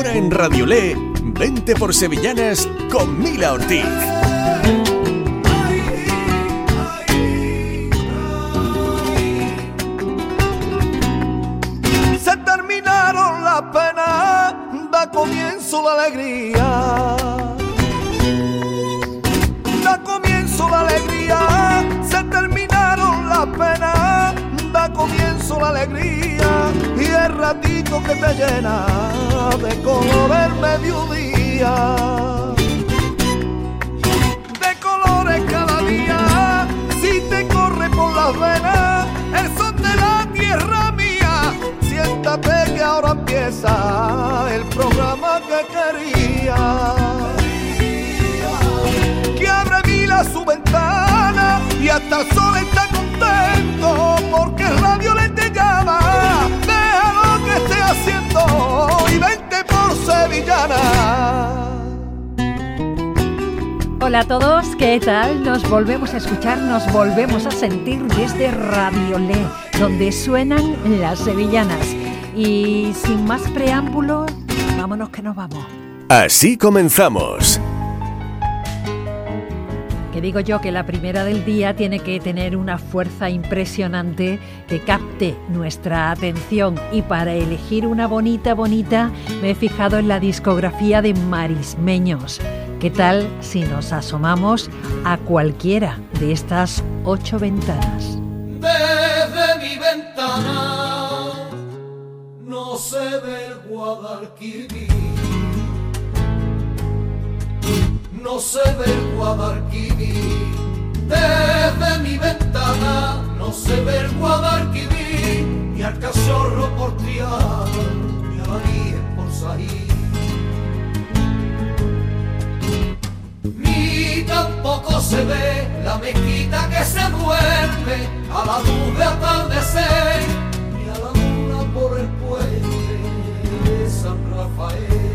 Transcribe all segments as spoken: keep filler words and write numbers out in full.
Ahora en Radiolé, vente por Sevillanas con Mila Ortiz. Se terminaron las penas, da comienzo la alegría. Da comienzo la alegría, se terminaron las penas, da comienzo la alegría y el ratito que te llena de color el mediodía. De colores cada día, si te corre por las venas el son de la tierra mía, siéntate que ahora empieza el programa que quería. Que abre Mila su ventana y hasta el sol está contento porque Radio Le te llama. Deja lo que esté haciendo y vente por Sevillana. Hola a todos, ¿qué tal? Nos volvemos a escuchar, nos volvemos a sentir desde Radiolé, donde suenan las sevillanas. Y sin más preámbulo, vámonos que nos vamos. Así comenzamos. Que digo yo que la primera del día tiene que tener una fuerza impresionante que capte nuestra atención, y para elegir una bonita, bonita, me he fijado en la discografía de Marismeños. ¿Qué tal si nos asomamos a cualquiera de estas ocho ventanas? Desde mi ventana no se ve el Guadalquivir, no se ve el Guadalquivir. Desde mi ventana no se ve el Guadalquivir, ni al cachorro por Triana, ni a la Virgen por Saí. Ni tampoco se ve la mezquita que se duerme a la luz de atardecer, ni a la luna por el puente de San Rafael.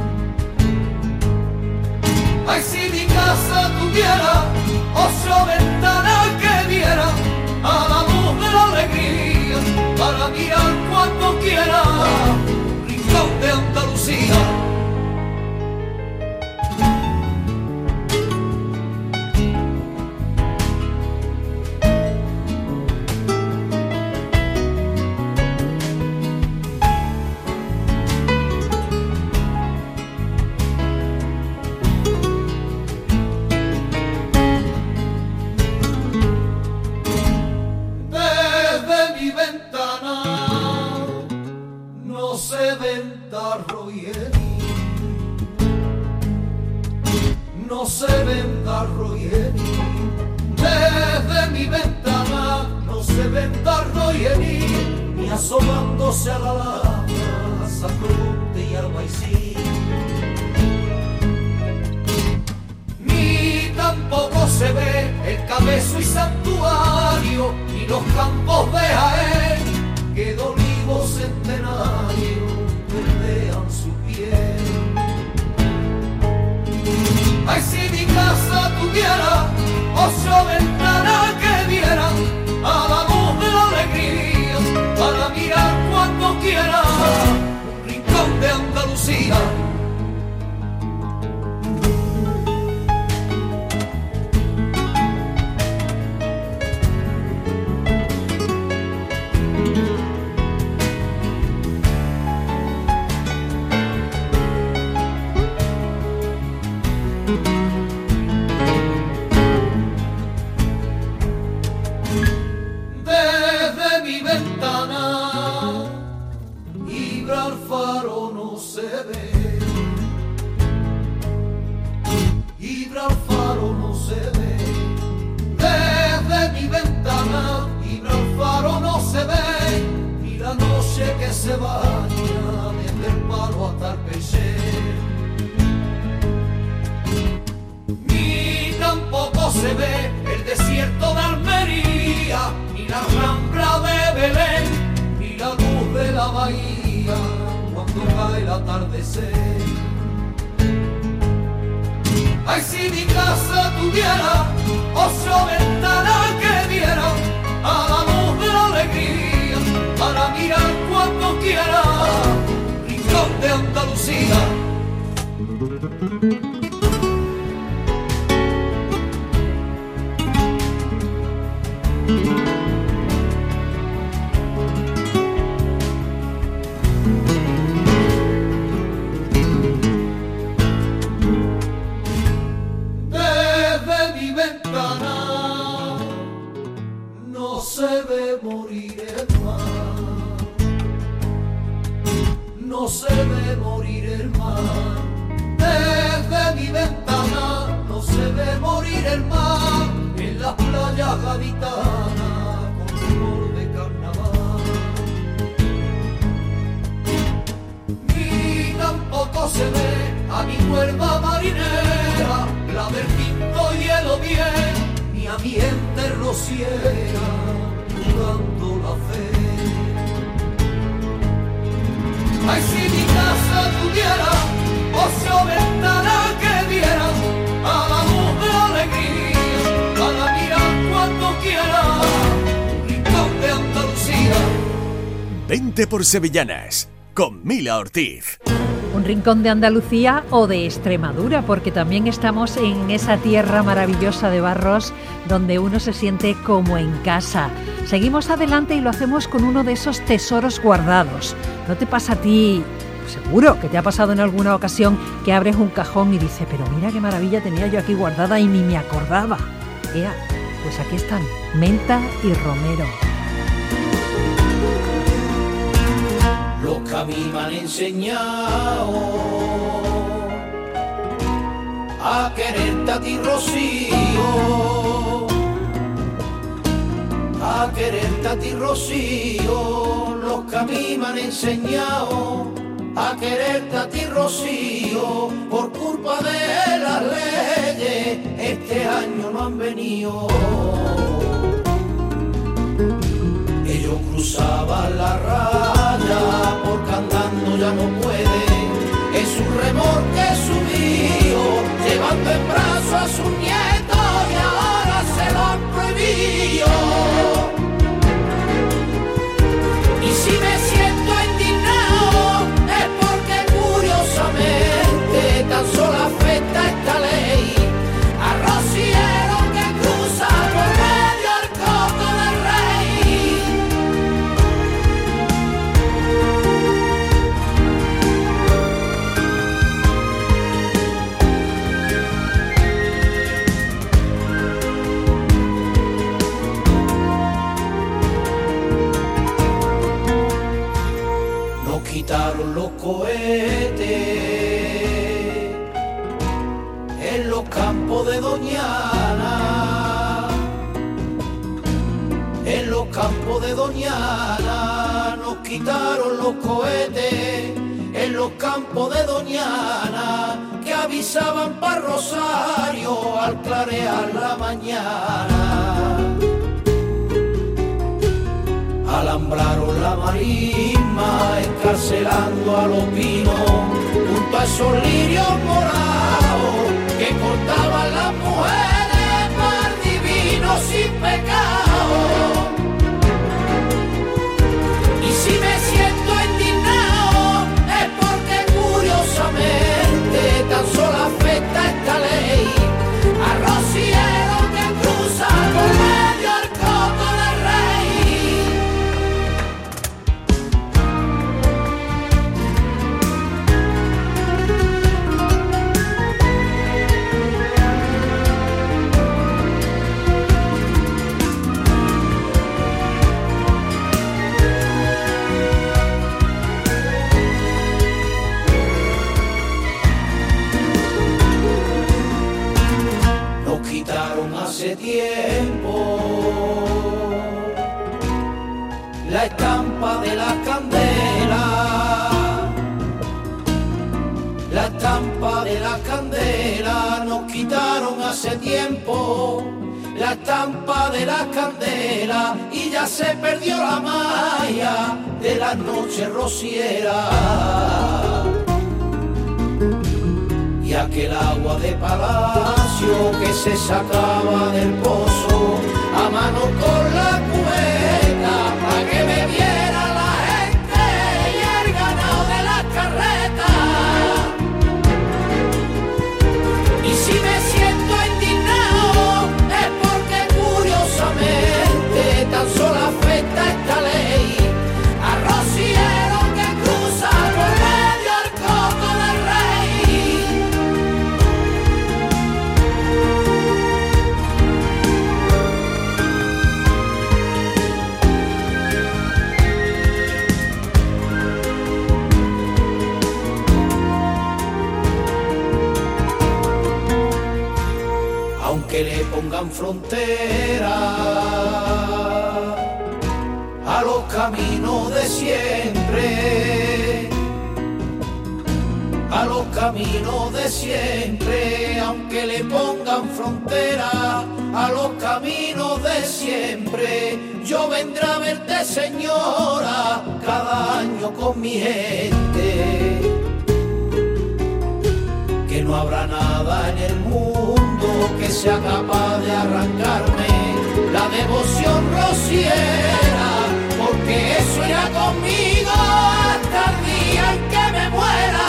Ay, si mi casa tuviera ocho ventanas que vieran a la luz de la alegría, para mirar cuando quiera un rincón de Andalucía. No se ven darro y hení, desde mi ventana no se ven darro y hení, ni asomándose a la lana, a Sacrute y Albaicín. Ni tampoco se ve el Cabezo y Santuario, ni los campos de Jaén, que de olivos centenarios verdean su piel. Ay, si mi casa tuviera ocho ventanas que vieran a la luz de la alegría, para mirar cuando quiera un rincón de Andalucía. Desde mi ventana Gibralfaro no se ve, Gibralfaro no se ve. Desde mi ventana Gibralfaro no se ve, ni la noche que se baña desde el Palo hasta el Pechel. Ni tampoco se ve el desierto de Almería, ni la rambla de Belén, ni la luz de la bahía cuando cae el atardecer. Ay, si mi casa tuviera ocho ventanas que vieran a la luz de la alegría, para mirar cuando quiera un rincón de Andalucía. Andalucía. Desde mi ventana no se ve morir el mar, no se ve morir el mar. Desde mi ventana no se ve morir el mar, en las playas gaditanas con rumor de carnaval. Ni tampoco se ve a mi cuerda marinera, la del Pinto y el Ovier, ni a mi gente rociera jugando la fe. Ay, si mi casa tuviera ocio ventana que viera a la luz de alegría, para mirar cuando quiera un rincón de Andalucía. Vente por Sevillanas con Mila Ortiz. Un rincón de Andalucía o de Extremadura, porque también estamos en esa tierra maravillosa de Barros donde uno se siente como en casa. Seguimos adelante y lo hacemos con uno de esos tesoros guardados. ¿No te pasa a ti? Seguro que te ha pasado en alguna ocasión que abres un cajón y dices, pero mira qué maravilla tenía yo aquí guardada y ni me acordaba. Ea, pues aquí están, menta y romero. Los que a mí me han enseñado a quererte a ti, Rocío, a quererte a ti, Rocío. Los que a mí me han enseñado a quererte a ti, Rocío, por culpa de las leyes este año no han venido. Ellos cruzaban la raya porque andando ya no pueden, es un remolque subido, llevando en brazos a sus nietos y ahora se lo han prohibido. Y si me siento indignado es porque curiosamente tan solo afecta esta ley a rocieros que cruzan por medio al coto del rey. Nos quitaron los cohetes en los campos de Doñana, en los campos de Doñana. Nos quitaron los cohetes en los campos de Doñana, que avisaban para Rosario al clarear la mañana. Alambraron la marisma, encarcelando a los pinos, junto a esos lirios morados que cortaban las mujeres mar divino sin pecado. Y si me siento indignado es porque curiosamente tan solo afecta esta ley a rocieros que cruzan por medio al coto del rey. Hace tiempo la estampa de la candela, la estampa de la candela. Nos quitaron hace tiempo la estampa de la candela y ya se perdió la magia de las noches rocieras. Y aquel agua de palacio que se sacaba del pozo a mano con la cubeta para que bebiera la gente y el ganado de las carretas. aunque le pongan frontera a los caminos de siempre, a los caminos de siempre, aunque le pongan frontera a los caminos de siempre. Yo vendré a verte, señora, cada año con mi gente, que no habrá nada en el mundo que sea capaz de arrancarme la devoción rociera, porque eso irá conmigo hasta el día en que me muera.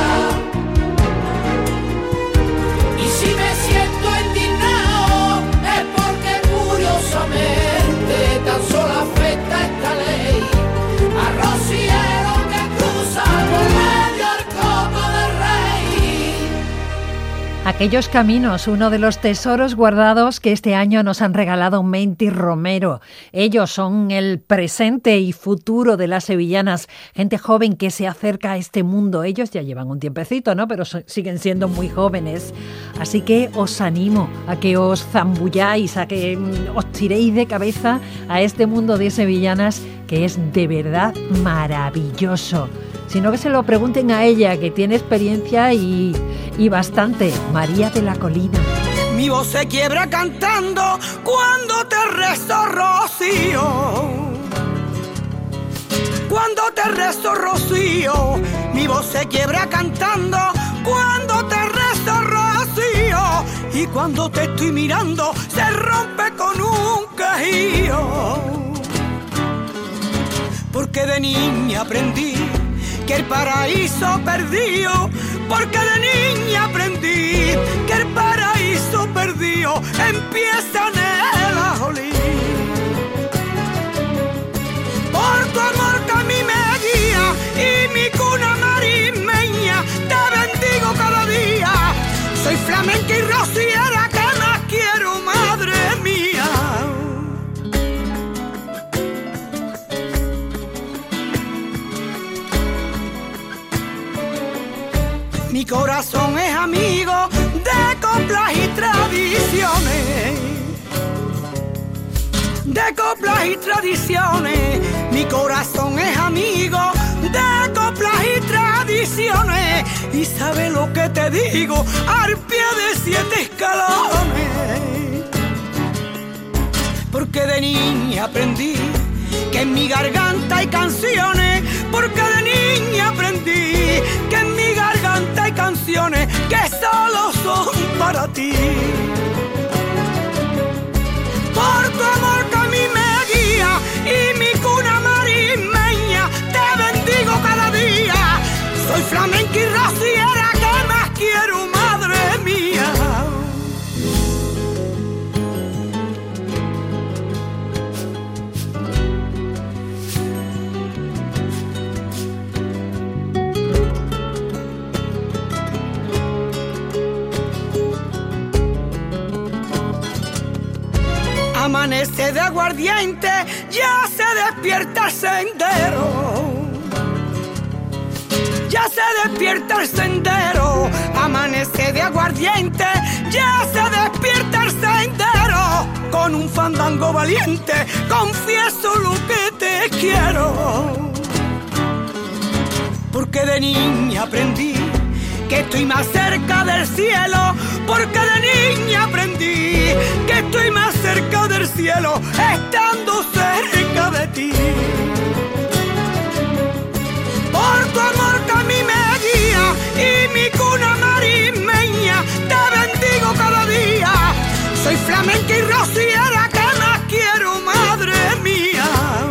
Y si me siento indignado es porque curiosamente tan solo afecta esta ley a rociero que cruza por medio el coco del rey. Aquellos caminos, uno de los tesoros guardados que este año nos han regalado Menti Romero. Ellos son el presente y futuro de las sevillanas, gente joven que se acerca a este mundo. Ellos ya llevan un tiempecito, ¿no? Pero so- siguen siendo muy jóvenes. Así que os animo a que os zambulláis, a que mm, os tiréis de cabeza a este mundo de sevillanas que es de verdad maravilloso. Sino que se lo pregunten a ella, que tiene experiencia y, y bastante. María de la Colina. Mi voz se quiebra cantando cuando te rezo, Rocío. Cuando te rezo, Rocío. Mi voz se quiebra cantando cuando te rezo, Rocío. Y cuando te estoy mirando se rompe con un quejío. Porque de niña aprendí que el paraíso perdido, porque de niña aprendí que el paraíso perdido empieza en el ajoní. Por tu amor que a mí me guía y mi cuna marismeña, te bendigo cada día. Soy flamenca y rociera que más quiero, madre mía. Mi corazón es amigo de coplas y tradiciones, de coplas y tradiciones. Mi corazón es amigo de coplas y tradiciones. Y sabe lo que te digo al pie de siete escalones. Porque de niña aprendí que en mi garganta hay canciones, porque de niña aprendí que en mi garganta hay canciones que solo son para ti. Por tu amor que a mí me guía y mi cuna marismeña, te bendigo cada día. Soy flamenca y rociera que más quiero, madre mía. Amanece de aguardiente, ya se despierta el sendero. Ya se despierta el sendero. Amanece de aguardiente, ya se despierta el sendero. Con un fandango valiente, confieso lo que te quiero. Porque de niña aprendí que estoy más cerca del cielo, porque de niña aprendí que estoy más cerca del cielo estando cerca de ti. Por tu amor que a mí me guía y mi cuna marismeña, te bendigo cada día. Soy flamenca y rociera que más quiero, madre mía.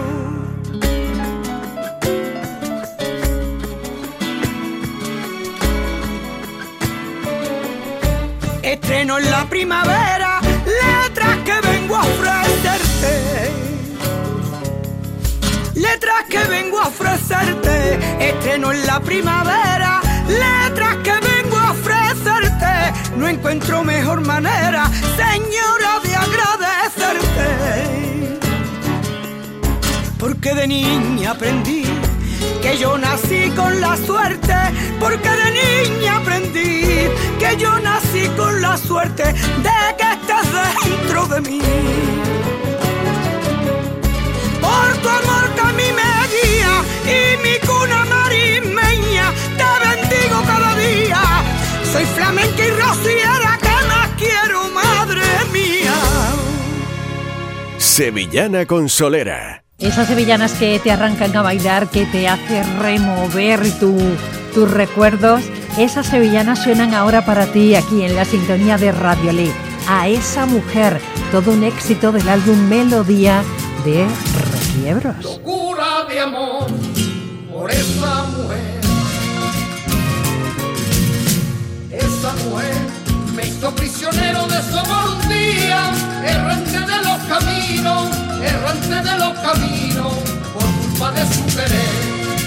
Estreno en la primavera letras que vengo a ofrecerte, letras que vengo a ofrecerte. Estreno en la primavera letras que vengo a ofrecerte. No encuentro mejor manera, señora, de agradecerte. Porque de niña aprendí que yo nací con la suerte, porque de niña aprendí que yo nací con la suerte de que estés dentro de mí. Por tu amor que a mí me guía y mi cuna marismeña, te bendigo cada día. Soy flamenca y rociera, que más quiero, madre mía. Sevillana Consolera. Esas sevillanas que te arrancan a bailar, que te hace remover tu, tus recuerdos, esas sevillanas suenan ahora para ti aquí en la sintonía de Radio Le. A esa mujer, todo un éxito del álbum Melodía de Requiebros. Locura de amor por esa mujer. Esa mujer me hizo prisionero de su amor un día, errante de los caminos, errante de los caminos, por culpa de su querer.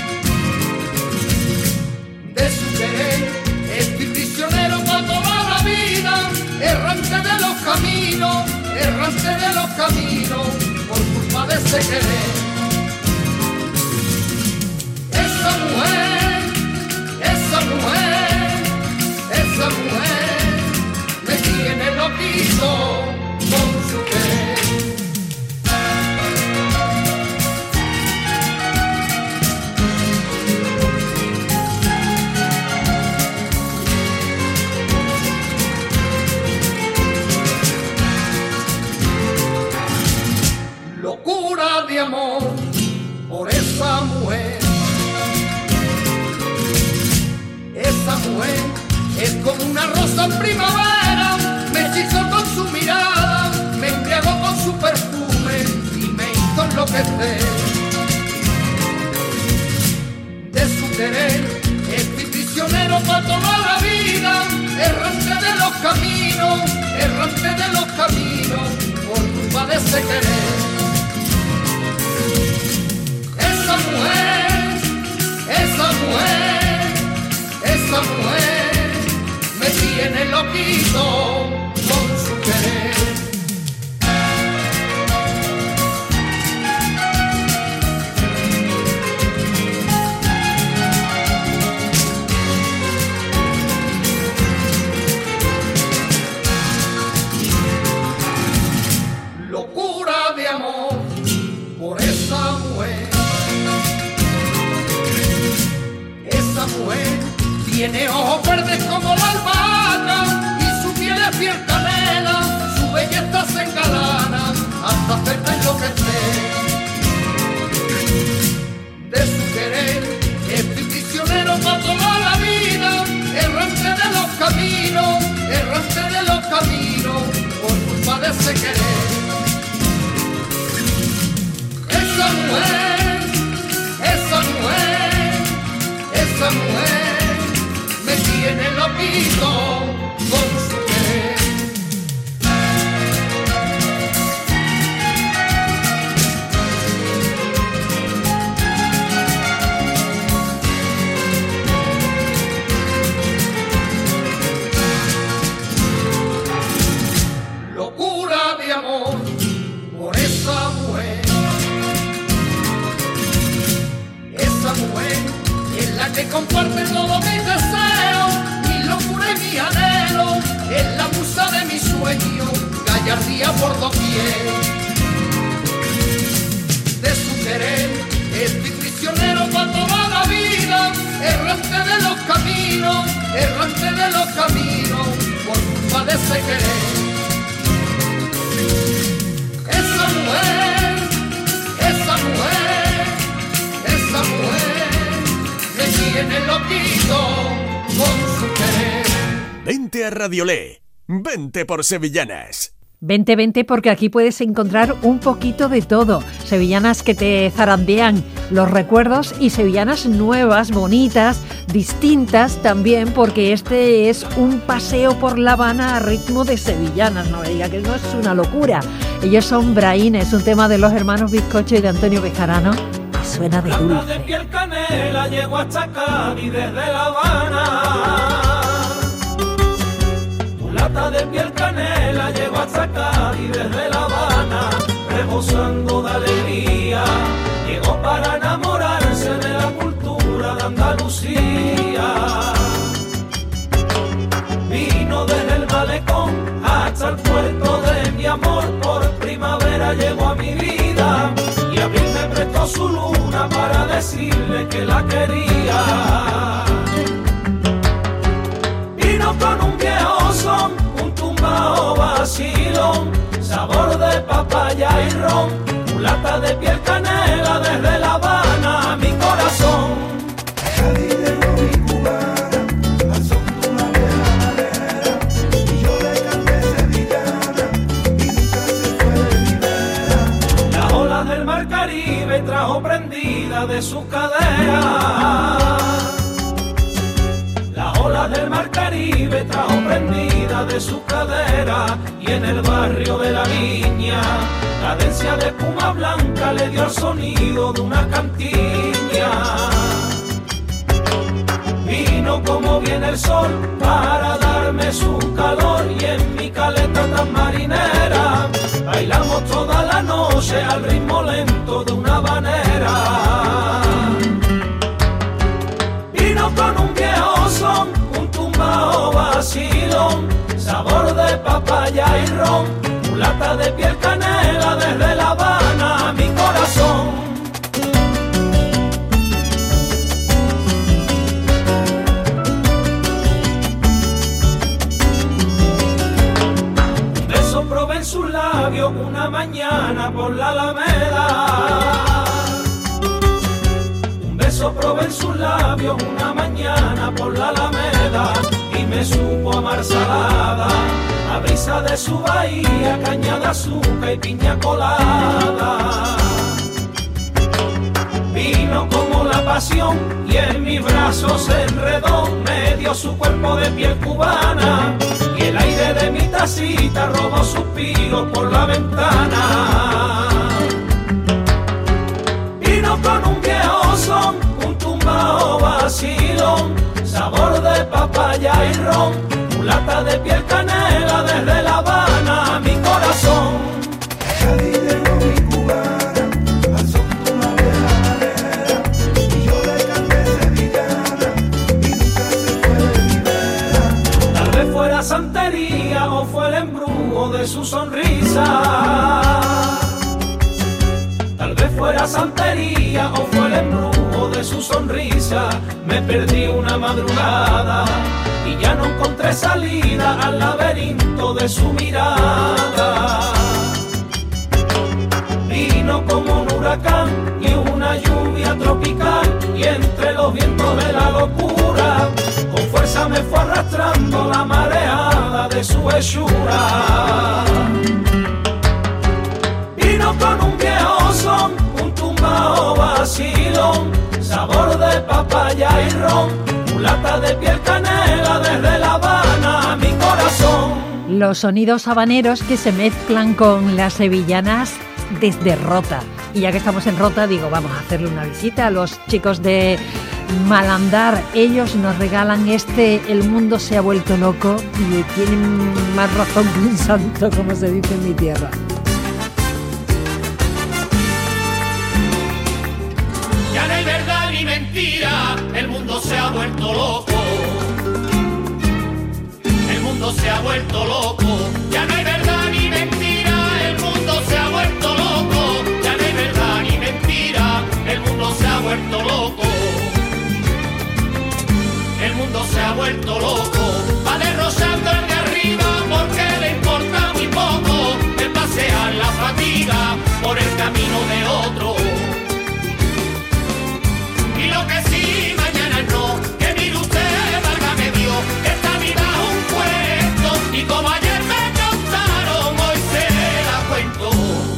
De su querer, estoy prisionero para toda la vida, errante de los caminos, errante de los caminos, por culpa de ese querer. Esa mujer, esa mujer, esa mujer me tiene loquito con su querer. Locura de amor por esa mujer. Esa mujer es como una rosa en primavera, me hechizó con su mirada, me embriagó con su perfume y me hizo enloquecer. De su querer estoy prisionero para toda la vida, errante de los caminos, errante de los caminos, por culpa de ese querer. Esa mujer, esa mujer, esa mujer me tiene loquito con su querer. Locura de amor por esa mujer. Esa mujer tiene ojos verdes como la albahaca y su piel es piel canela, su belleza se engalana hasta hacerte enloquecer. De su querer estoy prisionero para toda la vida, errante de los caminos, errante de los caminos, por culpa de ese querer. Esa mujer, esa mujer, esa mujer me tiene loquito con su querer. Locura de amor por esa mujer. Esa mujer es la que comparte todos mis deseos, mi locura y mi anhelo, es la musa de mi sueño, gallardía por doquier. De su querer estoy prisionero para toda la vida, errante de los caminos, errante de los caminos, por culpa de ese querer. Esa mujer, esa mujer, esa mujer me tiene loquito con su querer. Vente a Radio Le, vente por Sevillanas. Vente, vente, porque aquí puedes encontrar un poquito de todo. Sevillanas que te zarandean los recuerdos y sevillanas nuevas, bonitas, distintas también, porque este es un paseo por La Habana a ritmo de sevillanas. No me diga que no es una locura. Ellos son Braines, un tema de los hermanos Bizcocho y de Antonio Bejarano, que suena de dulce. Plata de piel canela llegó hasta Cádiz desde La Habana. Mulata de piel canela llegó hasta Cádiz desde La Habana, rebosando de alegría, llegó para enamorarse de la cultura de Andalucía. Vino desde el malecón hasta el puerto de amor por primavera llegó a mi vida y abril me prestó su luna para decirle que la quería. Vino con un viejo son, un tumbao vacilón, sabor de papaya y ron, mulata de piel canela desde La Habana a mi corazón. Caribe trajo prendida de su cadera. Las olas del mar Caribe trajo prendida de su cadera. Y en el barrio de la Viña, cadencia de espuma blanca le dio el sonido de una cantiña. Vino como viene el sol para darme su calor y en mi caleta tan marinera bailamos toda la noche al ritmo lento de una habanera. Vino con un viejo son, un tumbao vacilón, sabor de papaya y ron, mulata de piel canela desde La Habana a mi corazón. Probé en sus labios una mañana por la Alameda. Un beso probé en sus labios una mañana por la Alameda y me supo a mar salada, a brisa de su bahía, caña de azúcar y piña colada. Vino como la pasión y en mis brazos se enredó, me dio su cuerpo de piel cubana y el aire de mi tacita robó suspiros por la ventana. Vino con un viejo son, un tumbao vacilón, sabor de papaya y ron, mulata de piel canela desde La Habana a mi corazón. Santería o fue el embrujo de su sonrisa. Tal vez fuera santería o fue el embrujo de su sonrisa. Me perdí una madrugada y ya no encontré salida al laberinto de su mirada. Vino como un huracán y una lluvia tropical y entre los vientos de la locura con fuerza me fue arrastrando la mareada de su hechura. Vino con un viejo son, un tumbao vacilón, sabor de papaya y ron, mulata de piel canela desde La Habana a mi corazón. Los sonidos habaneros que se mezclan con las sevillanas desde Rota. Y ya que estamos en Rota, digo, vamos a hacerle una visita a los chicos de Malandar. Ellos nos regalan este El mundo se ha vuelto loco y tienen más razón que un santo, como se dice en mi tierra. Ya no hay verdad ni mentira, el mundo se ha vuelto loco. El mundo se ha vuelto loco. Ya no hay verdad ni mentira, el mundo se ha vuelto loco. Ya no hay verdad ni mentira, el mundo se ha vuelto loco. El mundo se ha vuelto loco, va derrochando el de arriba porque le importa muy poco el pasear la fatiga por el camino de otro. Y lo que sí, mañana no, que mire usted, válgame Dios, esta vida es un cuento y como ayer me contaron, hoy se la cuento.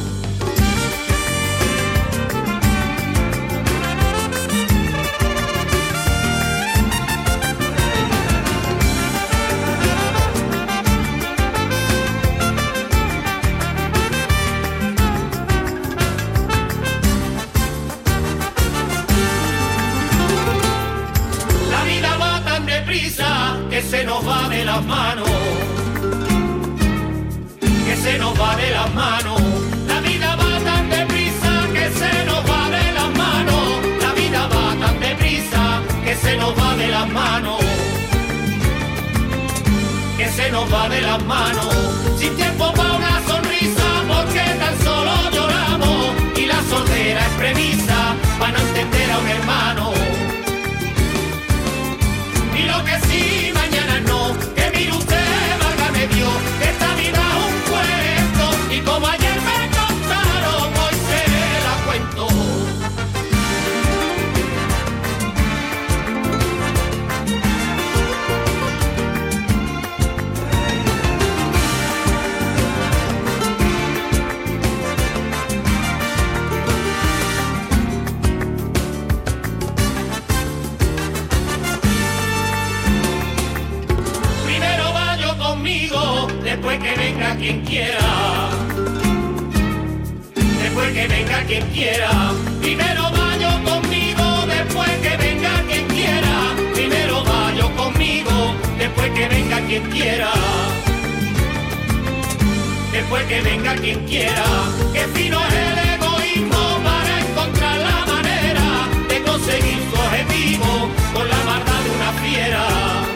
Que se nos va de las manos, que se nos va de las manos, la vida va tan deprisa que se nos va de las manos, la vida va tan deprisa que se nos va de las manos, que se nos va de las manos, sin tiempo para una sonrisa. después que venga quien quiera, después que venga quien quiera, primero mayo conmigo, después que venga quien quiera, primero mayo conmigo, después que venga quien quiera, después que venga quien quiera, que fino es el egoísmo para encontrar la manera de conseguir su objetivo con la maldad de una fiera.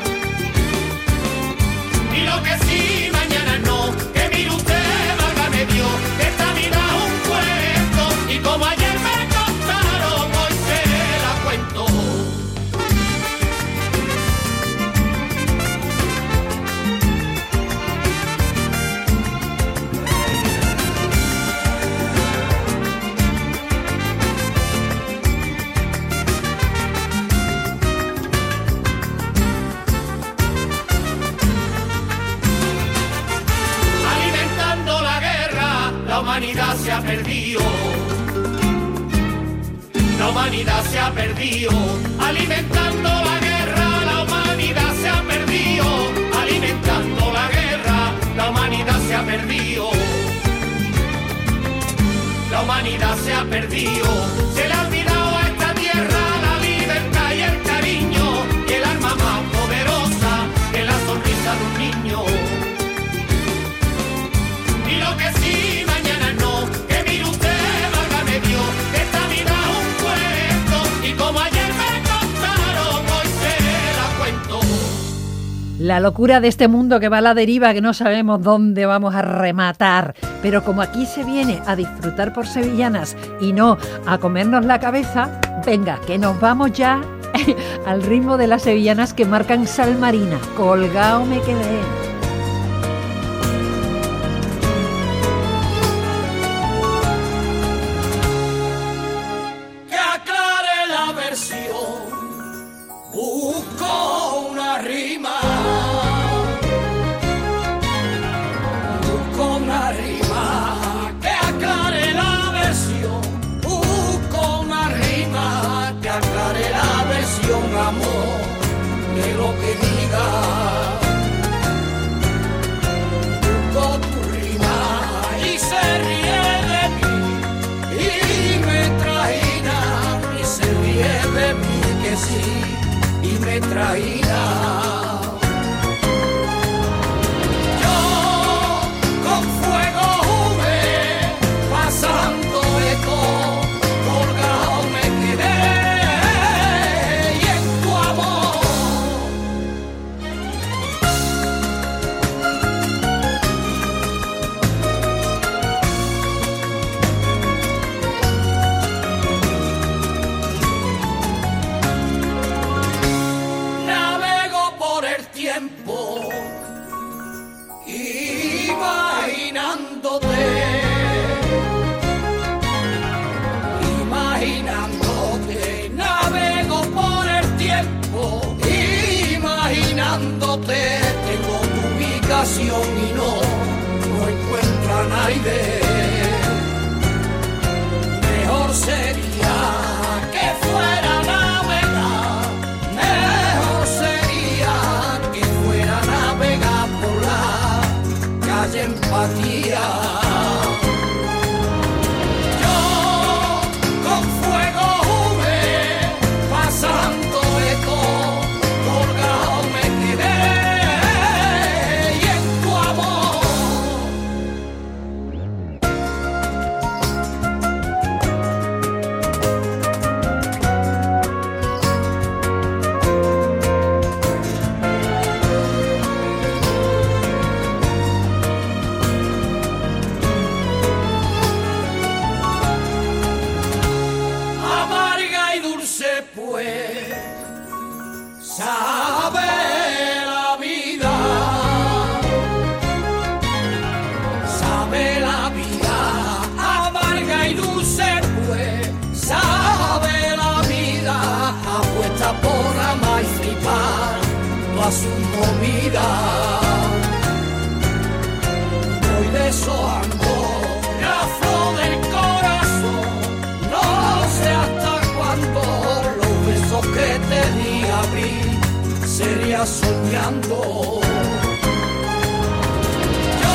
Y lo que sí, mañana no, que mire usted, válgame Dios, que esta vida es un cuento, y como ayer me contaron, hoy se la cuento. La humanidad se ha perdido, la humanidad se ha perdido, alimentando la guerra, la humanidad se ha perdido, alimentando la guerra, la humanidad se ha perdido, la humanidad se ha perdido, se le ha olvidado a esta tierra la libertad y el cariño, y el arma más poderosa es la sonrisa de un niño. Y lo que sí, mañana no, que mire usted, válgame Dios, que esta vida es un cuento, y como ayer me contaron, hoy se la cuento. La locura de este mundo que va a la deriva, que no sabemos dónde vamos a rematar. Pero como aquí se viene a disfrutar por sevillanas y no a comernos la cabeza, venga, que nos vamos ya al ritmo de las sevillanas que marcan Sal Marina. Colgao me quedé. Busco una rima, busco una rima que aclare la versión, busco una rima que aclare la versión, amor, de lo que diga. Busco tu rima y se ríe de mí, y me trajina y se ríe de mí que sí. Y me traía. Yo con fuego jugué, pasando eco, colgado me quedé, y en tu amor. Imaginándote, imaginándote, navego por el tiempo, imaginándote, tengo tu ubicación y no, no encuentro a nadie. Mejor sería que fuera navegar, mejor sería que fuera navegar por la calle Empatía. Yo con fuego jugué, pasando eco, colgado me quedé, y en tu amor. Amarga y dulce pues sabe la vida, sabe la vida, amarga y dulce pues sabe la vida, apuesta por amar y flipar toda su movida. Voy deshojando la flor del corazón, no sé hasta cuándo los besos que te di a mí sería soñando. Yo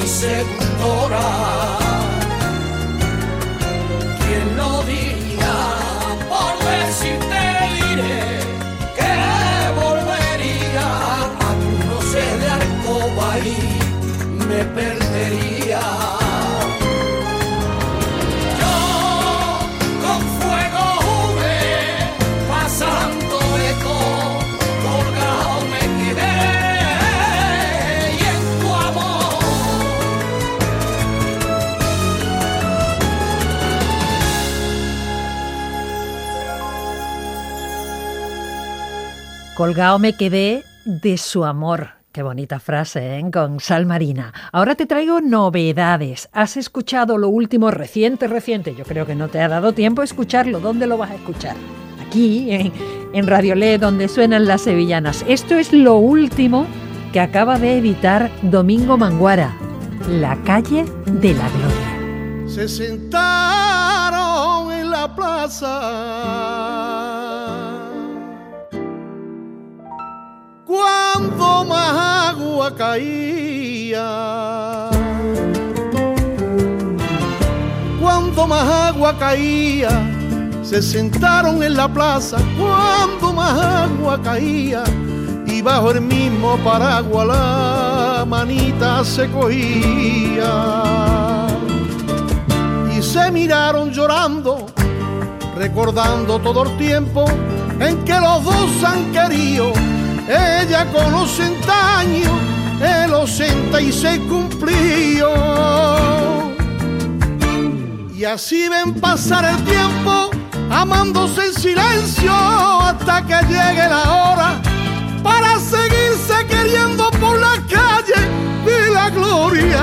seductora. ¿Quién lo diría? Por decirte diré que volvería a tu roce de alcoba y me perdería. Yo con fuego jugué, pasando eco, colgado me quedé. Colgado me quedé de su amor. Qué bonita frase, ¿eh? Con sal marina. Ahora te traigo novedades. ¿Has escuchado lo último reciente, reciente? Yo creo que no te ha dado tiempo a escucharlo. ¿Dónde lo vas a escuchar? Aquí, en, en Radio Le, donde suenan las sevillanas. Esto es lo último que acaba de editar Domingo Manguara. La calle de la gloria. Se sentaron en la plaza cuando más agua caía, cuando más agua caía, se sentaron en la plaza cuando más agua caía, y bajo el mismo paraguas la manita se cogía, y se miraron llorando, recordando todo el tiempo en que los dos han querido. Ella con ochenta años, el ochenta y seis cumplió. Y así ven pasar el tiempo, amándose en silencio, hasta que llegue la hora para seguirse queriendo por la calle de la gloria.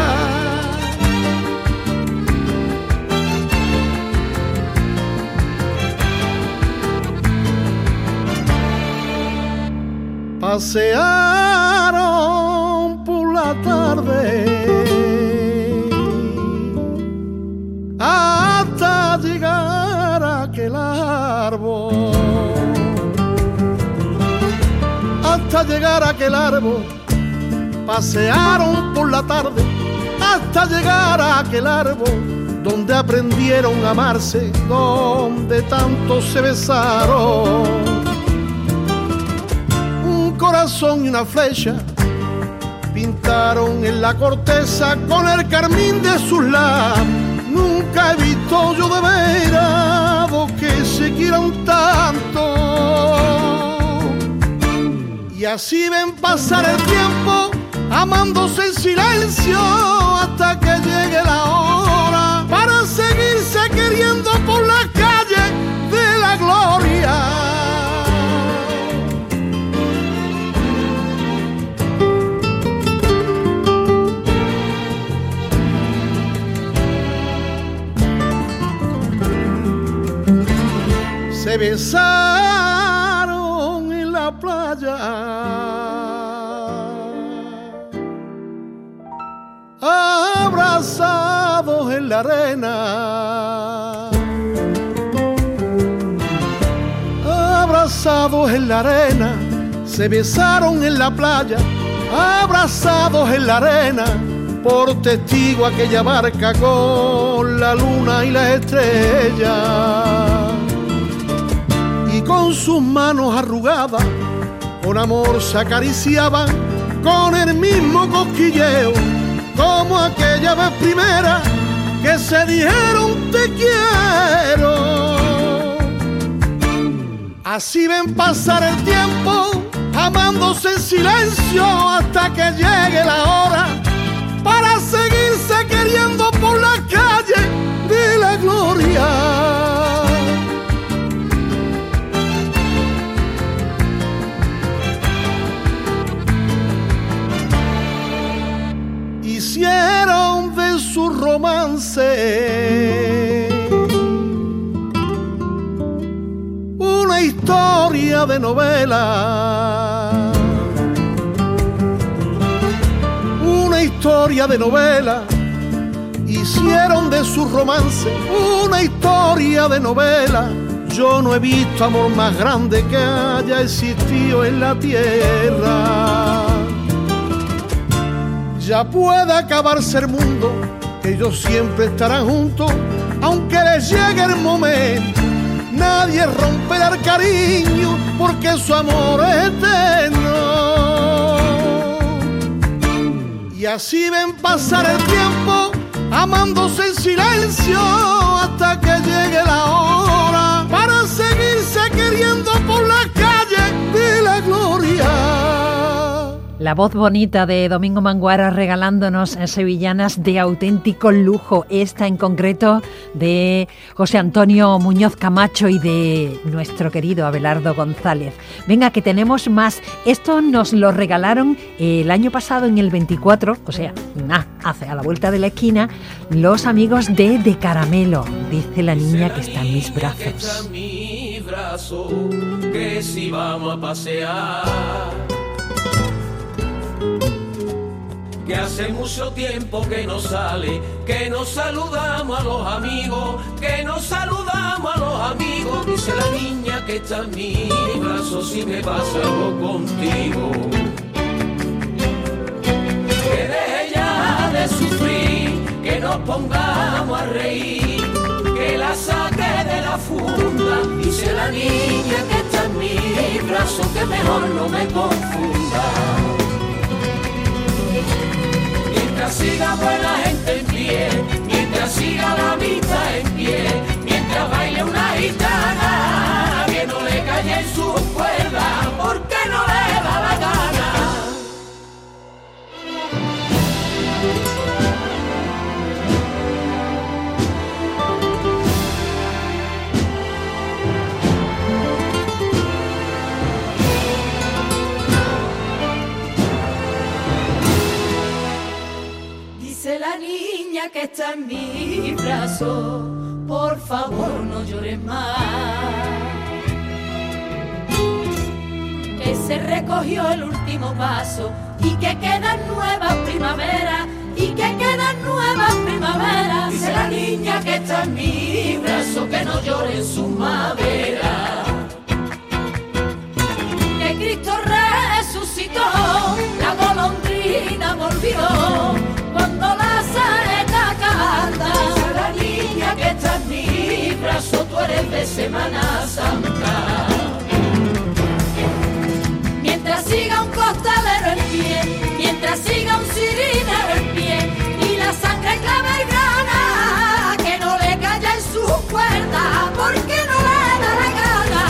Pasearon por la tarde hasta llegar a aquel árbol, hasta llegar a aquel árbol. Pasearon por la tarde hasta llegar a aquel árbol, donde aprendieron a amarse, donde tanto se besaron. Corazón y una flecha pintaron en la corteza con el carmín de sus labios. Nunca he visto yo de veras dos que se quieran tanto. Y así ven pasar el tiempo, amándose en silencio, hasta que llegue la hora para seguirse queriendo por la calle de la gloria. Se besaron en la playa, abrazados en la arena, abrazados en la arena. Se besaron en la playa, abrazados en la arena, por testigo aquella barca con la luna y las estrellas. Y con sus manos arrugadas, con amor se acariciaban, con el mismo cosquilleo, como aquella vez primera que se dijeron te quiero. Así ven pasar el tiempo, amándose en silencio, hasta que llegue la hora para seguirse queriendo por la calle de la gloria. Hicieron de su romance una historia de novela, una historia de novela. Hicieron de su romance una historia de novela. Yo no he visto amor más grande que haya existido en la tierra. vida puede acabarse el mundo, que ellos siempre estarán juntos, aunque les llegue el momento. Nadie romperá el cariño, porque su amor es eterno. Y así ven pasar el tiempo, amándose en silencio, hasta que llegue la hora para seguirse queriendo por las calles de la gloria. La voz bonita de Domingo Manguara regalándonos sevillanas de auténtico lujo. Esta en concreto de José Antonio Muñoz Camacho y de nuestro querido Abelardo González. Venga, que tenemos más. Esto nos lo regalaron el año pasado en el veinticuatro, o sea, nah, hace a la vuelta de la esquina, los amigos de De Caramelo. Dice la niña que está en mis brazos. Que está en mi brazo, que si vamos a pasear. Que hace mucho tiempo que no sale, que nos saludamos a los amigos, que nos saludamos a los amigos. Dice la niña que está en mi brazo, si me pasa algo contigo. Que deje ya de sufrir, que nos pongamos a reír, que la saque de la funda. Dice la niña que está en mi brazo, que mejor no me confunda. Mientras siga buena gente en pie, mientras siga la vista en pie, mientras baile una gitana, que no le calle en sus cuerdas, porque no le da la gana. Dice la niña que está en mi brazo, por favor no llores más. Que se recogió el último paso y que quedan nuevas primaveras, y que quedan nuevas primaveras. Dice la niña que está en mi brazo, que no llore en su madera. Que Cristo resucitó, la golondrina volvió, cuando la saeta canta. Dice la niña que está en mi brazo, tú eres de Semana Santa. Mientras siga un costalero en pie, mientras siga un cirinero en pie, y la sangre clava y grana, que no le calla en su cuerda, porque no le da la gana.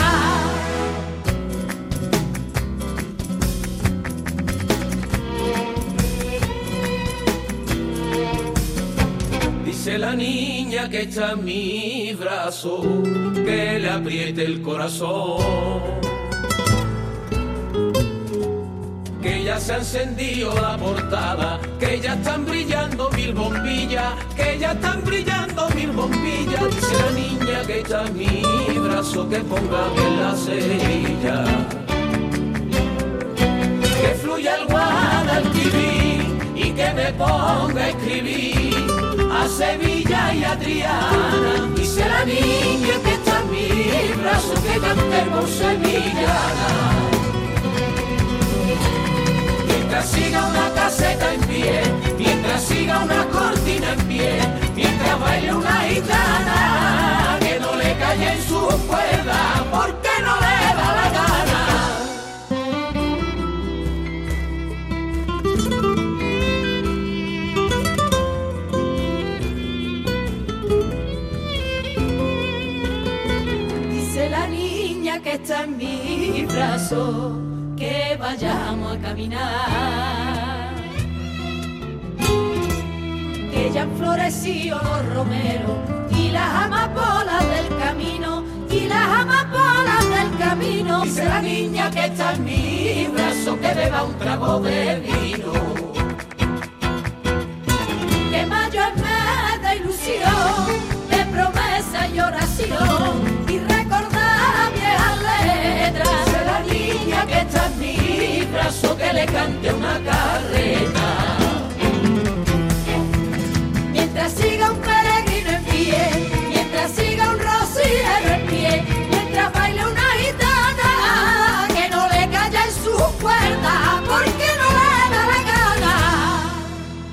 Dice la niña que está en mi brazo, que le apriete el corazón. Que ya se ha encendido la portada, que ya están brillando mil bombillas, que ya están brillando mil bombillas. Dice la niña que está en mi brazo, que ponga bien la cerilla. Que fluya el Guadalquivir y que me ponga a escribir a Sevilla y a Triana. Dice la niña que está en mi brazo, que cantemos sevillana. Mientras siga una caseta en pie, mientras siga una cortina en pie, mientras baile una gitana, que no le calle en sus cuerdas, porque no le da la gana. Dice la niña que está en mi brazo, que vayamos a caminar, que ya han florecido los romeros y las amapolas del camino, y las amapolas del camino. Dice la niña que está en mi brazo, que beba un trago de vino. Que mayo es mes de ilusión, de promesa y oración, y recordar viejas letras. Dice la niña que está en mi brazo, que le cante una carreta. Mientras siga un peregrino en pie, mientras siga un rociero en pie, mientras baile una gitana, que no le calla en sus cuerdas, porque no le da la gana.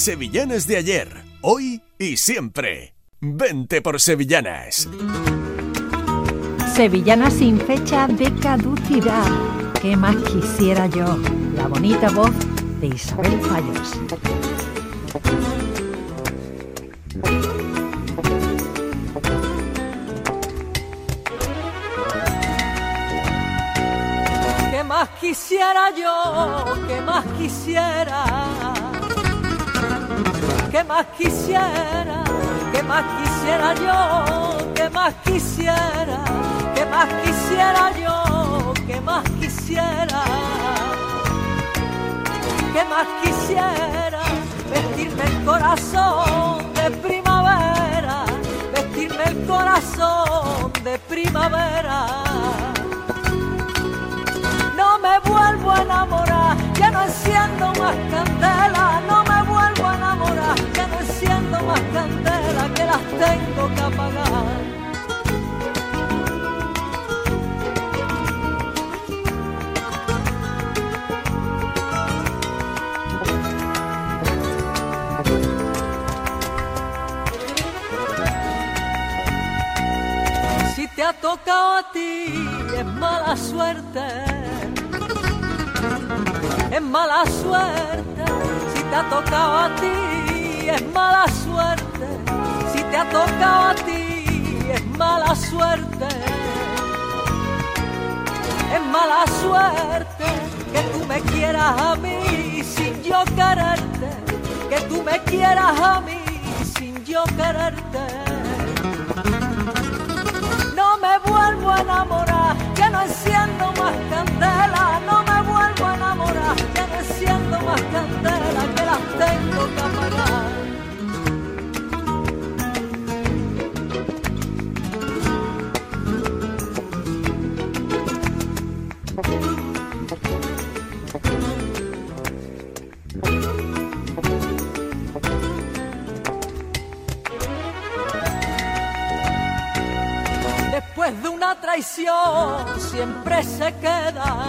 Sevillanas de ayer, hoy y siempre. Vente por Sevillanas. Sevillanas sin fecha de caducidad. ¿Qué más quisiera yo? La bonita voz de Isabel Fallos. ¿Qué más quisiera yo? ¿Qué más quisiera? ¿Qué más quisiera? ¿Qué más quisiera yo? ¿Qué más quisiera? ¿Qué más quisiera yo? ¿Qué más quisiera? ¿Qué más quisiera? Vestirme el corazón de primavera, vestirme el corazón de primavera. No me vuelvo a enamorar, ya no enciendo más candela. No me vuelvo a enamorar, ya no enciendo más candela, que las tengo que apagar. Si te ha tocado a ti, es mala suerte. Es mala suerte, si te ha tocado a ti, es mala suerte. Si te ha tocado a ti, es mala suerte. Es mala suerte que tú me quieras a mí sin yo quererte. Que tú me quieras a mí sin yo quererte. No me vuelvo a enamorar, ya no enciendo más candela. No me vuelvo a enamorar, ya no enciendo más candela, que las tengo que apagar. Después de una traición siempre se queda,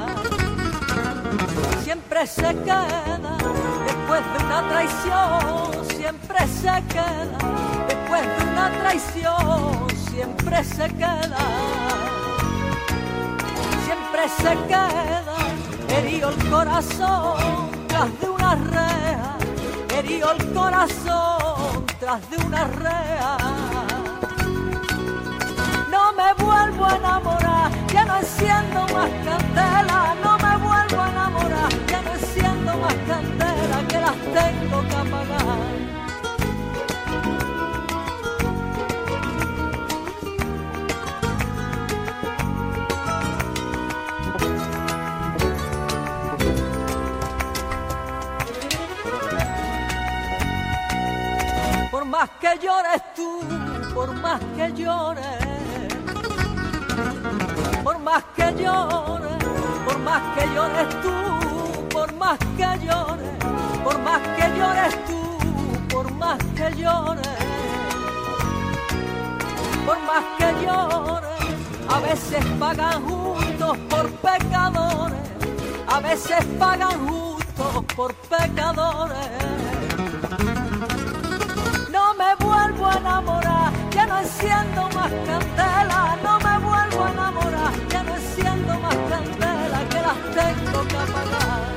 siempre se queda. Después de una traición siempre se queda, después de una traición siempre se queda, siempre se queda. Herido el corazón tras de una rea, herido el corazón tras de una rea. No me vuelvo a enamorar, ya no enciendo más candela. No me vuelvo a enamorar, ya no enciendo más candela, que las tengo que apagar. Por más que llores tú, por más que llores, por más que llores, por más que llores tú, por más que llores, por más que llores tú, por más que llores, por más que llores, a veces pagan justos por pecadores, a veces pagan justos por pecadores. No me vuelvo a enamorar, ya no enciendo más candela. No me vuelvo a enamorar, ya no enciendo más candela, que las tengo que apagar.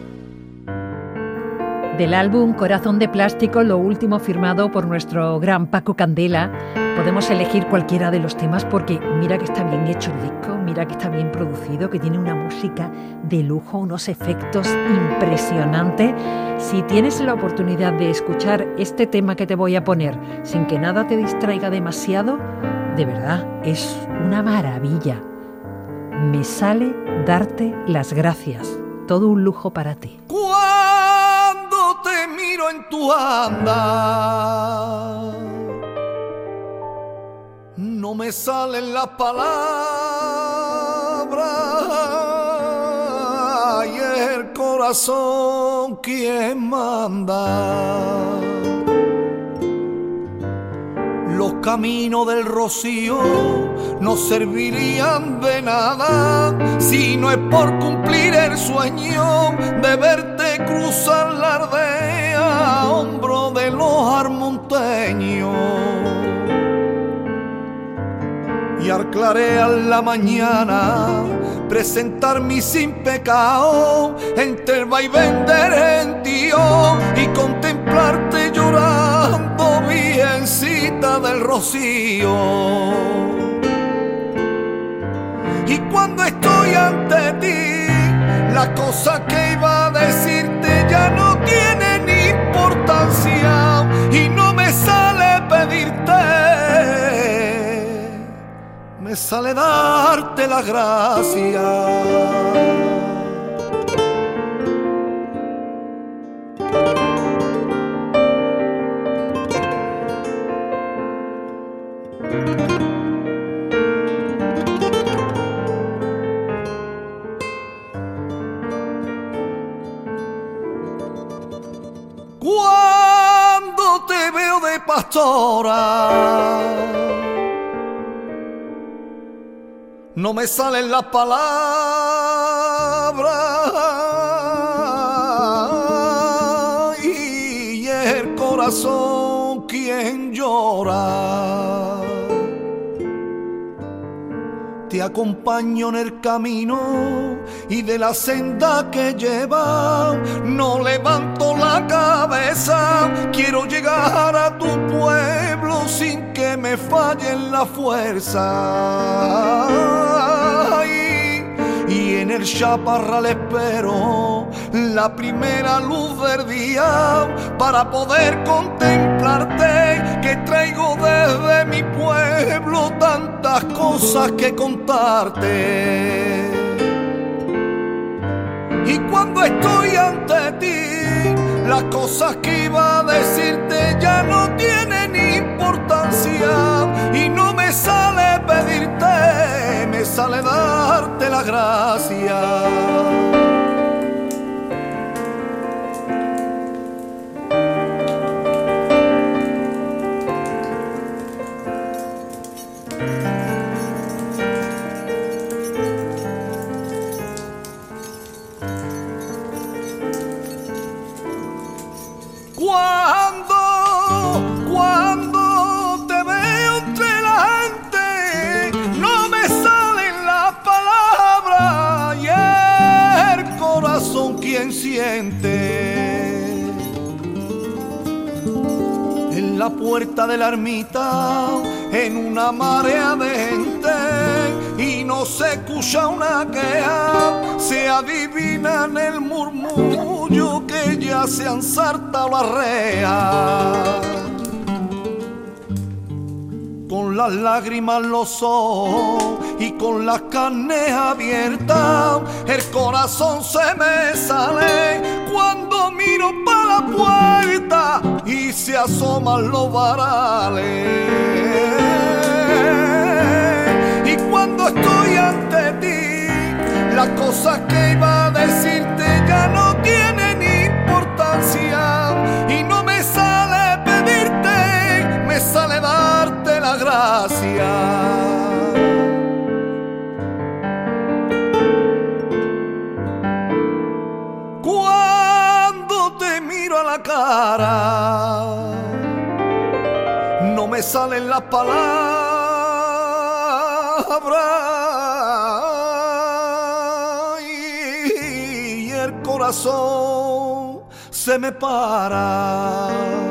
Del álbum Corazón de Plástico, lo último firmado por nuestro gran Paco Candela, podemos elegir cualquiera de los temas porque mira que está bien hecho el disco, mira que está bien producido, que tiene una música de lujo, unos efectos impresionantes. Si tienes la oportunidad de escuchar este tema que te voy a poner sin que nada te distraiga demasiado, de verdad, es una maravilla. Me sale darte las gracias. Todo un lujo para ti. Cuando te miro en tu andar, no me salen las palabras y el corazón quien manda. Los caminos del rocío no servirían de nada si no es por cumplir el sueño de verte cruzar la aldea. de los armonteños. Y al clarear la mañana presentarme sin pecado entre el vaivén del gentío y contemplarte llorando, virgencita del Rocío. Y cuando estoy ante ti, las cosas que iba a decirte ya no tienen importancia y no me sale pedirte, me sale darte las gracias. Cuando te veo de pastora, no me salen las palabras y el corazón quien llora. Te acompaño en el camino y de la senda que lleva no levanto la cabeza. Quiero llegar a tu pueblo sin que me fallen la fuerza. Y en el chaparral espero la primera luz del día para poder contemplarte, que traigo desde mi pueblo tantas cosas que contarte. Y cuando estoy ante ti, las cosas que iba a decirte ya no tienen importancia y no me sale pedirte, me sale darte las gracias. Cuando, cuando te veo entre la gente, no me salen las palabras y el corazón quien siente. En la puerta de la ermita, en una marea de gente, y no se escucha una queja, se adivina en el murmullo que ya se han saltado las reas. Con las lágrimas en los ojos y con las carnes abiertas, el corazón se me sale cuando miro para la puerta y se asoman los varales. Y cuando estoy ante ti, las cosas que iba a decirte ya no tienen importancia y no me sale pedirte, me sale darte la gracia. Cuando te miro a la cara, no me salen las palabras y el corazón se me para.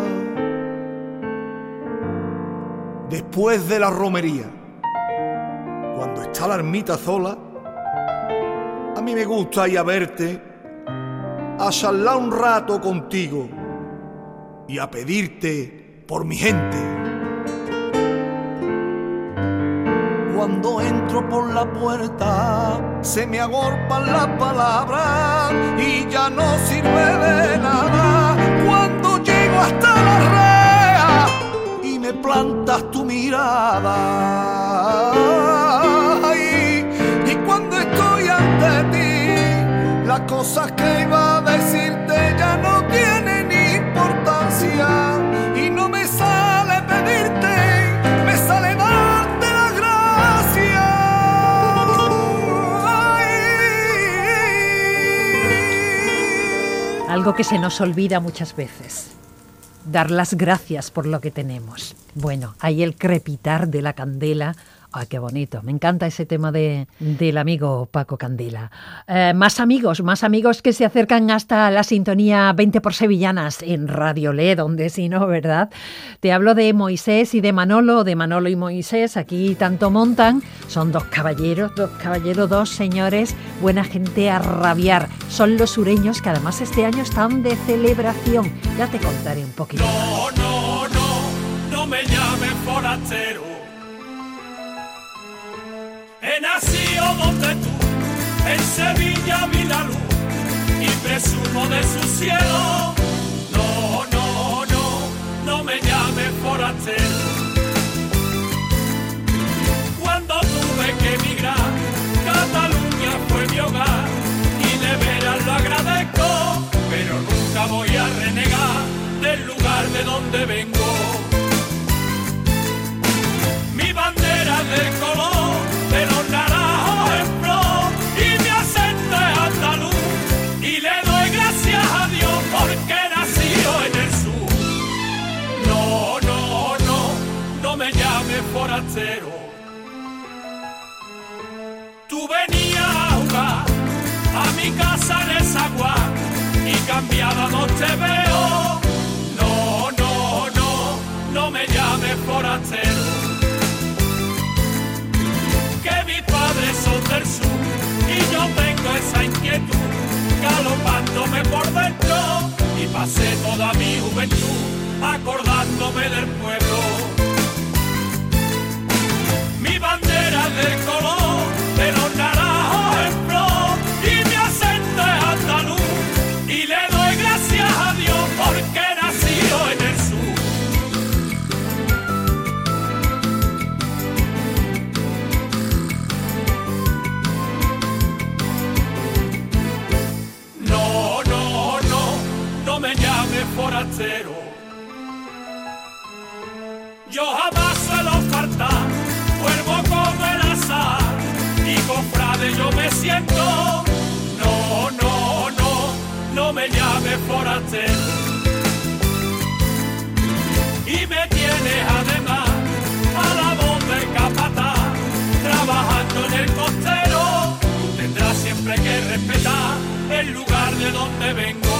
Después de la romería, cuando está la ermita sola, a mí me gusta ir a verte, a charlar un rato contigo y a pedirte por mi gente. Cuando entro por la puerta se me agolpan las palabras y ya no sirve de nada. Cuando llego hasta la rea y me plantas tu mirada, y, y cuando estoy ante ti, las cosas que iba a decirte ya no tienen importancia y no me sale pedirte, me sale darte la gracia. Algo que se nos olvida muchas veces. dar las gracias por lo que tenemos. Bueno, ahí el crepitar de la candela. ¡Ay, qué bonito! Me encanta ese tema de, del amigo Paco Candela. Eh, más amigos, más amigos que se acercan hasta la sintonía veinte por Sevillanas en Radio Le, donde si no, ¿verdad? Te hablo de Moisés y de Manolo, de Manolo y Moisés. Aquí tanto montan. Son dos caballeros, dos caballeros, dos señores, buena gente a rabiar. Son los sureños que además este año están de celebración. Ya te contaré un poquito. No, no, no, no me llames forastero. He nacido donde tú, en Sevilla vi la luz y presumo de su cielo. No, no, no, no me llames forastero. Cuando tuve que emigrar, Cataluña fue mi hogar y de veras lo agradezco, pero nunca voy a renegar del lugar de donde vengo. Mi bandera es del color de los naranjos en flor y mi acento es andaluz y le doy gracias a Dios porque he nacido en el sur. No, no, no, no me llames forastero. Tú venías a jugar a mi casa en el zaguán y cambiada no te veo. No, no, no, no me llames forastero. Que mis padres son del sur y yo tengo esa inquietud, galopándome por dentro y pasé toda mi juventud acordándome del pueblo. Mi bandera es del color de los naranjos en flor y mi acento es andaluz y le doy gracias a Dios porque he nacido en el sur. No, no, no, no me llames forastero. Yo jamás suelo faltar, vuelvo como el azar y cofrade yo me siento. No, no, no, no me llames forastero. Y me tienes además a la voz del capataz, trabajando en el costero. Tú tendrás siempre que respetar el lugar de donde vengo.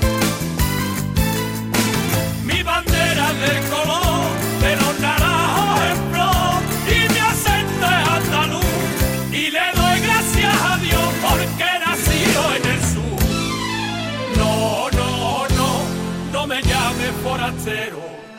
Mi bandera es del color de los naranjos en flor y mi acento es andaluz y le doy gracias a Dios porque he nacido en el sur. No, no, no, no me llames forastero.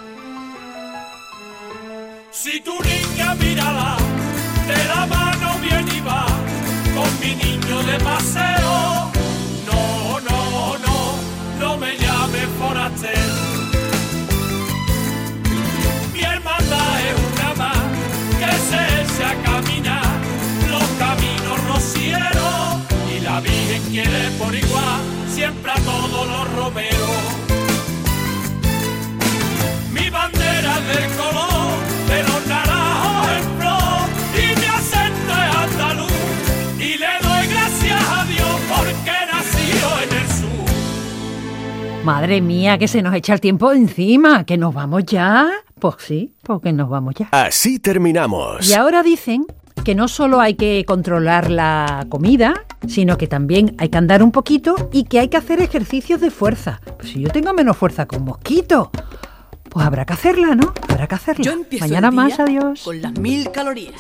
Si tu niña mírala, de la mano viene y va con mi niño de paseo. No, no, no, no me llames forastero. Mi hermandad es una más que se echa a caminar los caminos rocieros y la Virgen quiere por igual siempre a todos los romeros. Mi bandera es del color de los naranjos en flor y mi acento es andaluz y le doy gracias a Dios porque he nacido en el sur. Madre mía, que se nos echa el tiempo encima, que nos vamos ya. Pues sí, porque nos vamos ya. Así terminamos. Y ahora dicen que no solo hay que controlar la comida, sino que también hay que andar un poquito y que hay que hacer ejercicios de fuerza. Pues si yo tengo menos fuerza que un mosquito, pues habrá que hacerla, ¿no? Habrá que hacerla. Yo empiezo Mañana el día más, adiós. Con las mil calorías.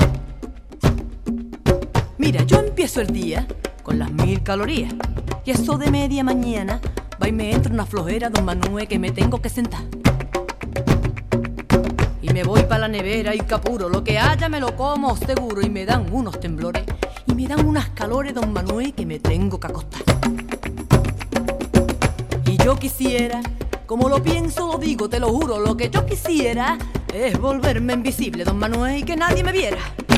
Mira, yo empiezo el día con las mil calorías. Y eso de media mañana va y me entra una flojera, don Manuel, que me tengo que sentar. Y me voy para la nevera y capuro, lo que haya me lo como seguro. Y me dan unos temblores y me dan unas calores, don Manuel, que me tengo que acostar. Y yo quisiera, como lo pienso lo digo, te lo juro, lo que yo quisiera es volverme invisible, don Manuel, y que nadie me viera.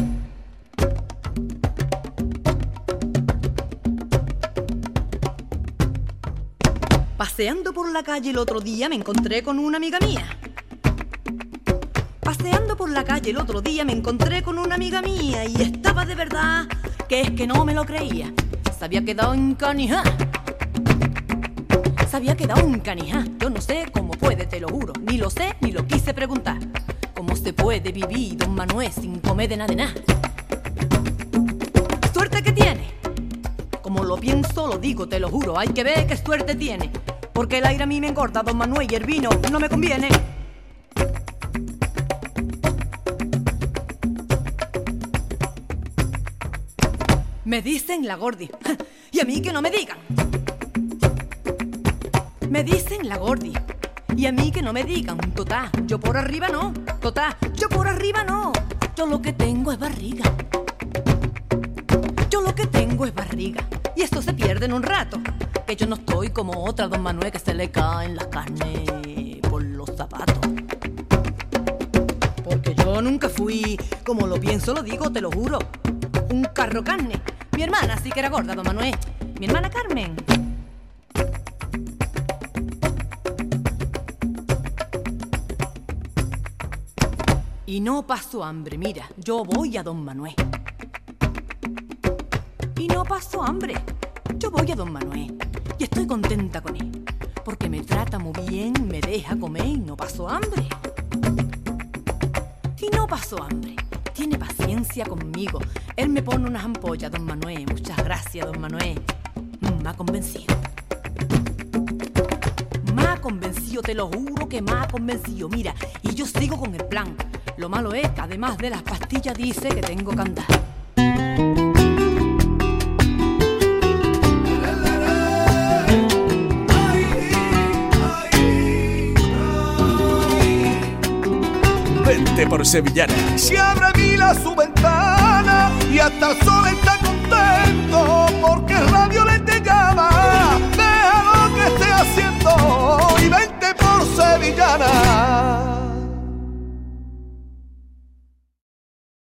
Paseando por la calle el otro día me encontré con una amiga mía. Paseando por la calle el otro día me encontré con una amiga mía y estaba de verdad que es que no me lo creía. Se había quedado encanijada. Se se había quedado un canijá. Yo no sé cómo puede, te lo juro, ni lo sé ni lo quise preguntar. ¿Cómo se puede vivir, don Manuel, sin comer de nada de nada? ¿Suerte que tiene? Como lo pienso, lo digo, te lo juro, hay que ver qué suerte tiene. Porque el aire a mí me engorda, don Manuel, y el vino no me conviene. Me dicen la gordi, y a mí que no me digan. Me dicen la gordi, y a mí que no me digan. Totá, yo por arriba no. Totá, yo por arriba no. Yo lo que tengo es barriga. Yo lo que tengo es barriga. Y esto se pierde en un rato. Que yo no estoy como otra, don Manuel, que se le caen las carnes por los zapatos. Porque yo nunca fui, como lo pienso, lo digo, te lo juro, un carro carne. Mi hermana sí que era gorda, don Manuel. Mi hermana Carmen. Y no paso hambre, mira, yo voy a don Manuel. Y no paso hambre, yo voy a don Manuel. Y estoy contenta con él, porque me trata muy bien, me deja comer y no paso hambre. Y no paso hambre, tiene paciencia conmigo. Él me pone unas ampollas, don Manuel. Muchas gracias, don Manuel. Me ha convencido. Me ha convencido, te lo juro que me ha convencido. Mira, y yo sigo con el plan. Lo malo es que además de las pastillas dice que tengo que andar. Vente por Sevillana. Se abre Vila su ventana y hasta el sol está contento porque Radio Le te llama.